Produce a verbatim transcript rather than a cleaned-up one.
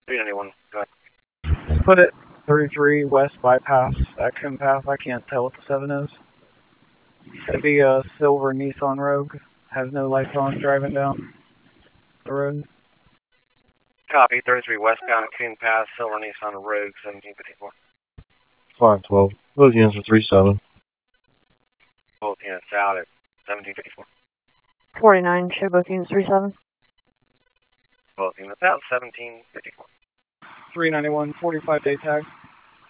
three ninety-one, go ahead. Put it thirty-three West Bypass at Coon Path. I can't tell what the seven is. It'd be a silver Nissan Rogue. Has no lights on, driving down the road. Copy, thirty-three westbound Coon Path, silver Nissan Rogue, seventeen fifty-four. five twelve. Both units are three seven. Both units out at seventeen fifty-four. forty-nine, show both units three seven. Both units out, seventeen fifty-four. three ninety-one, forty-five day tag.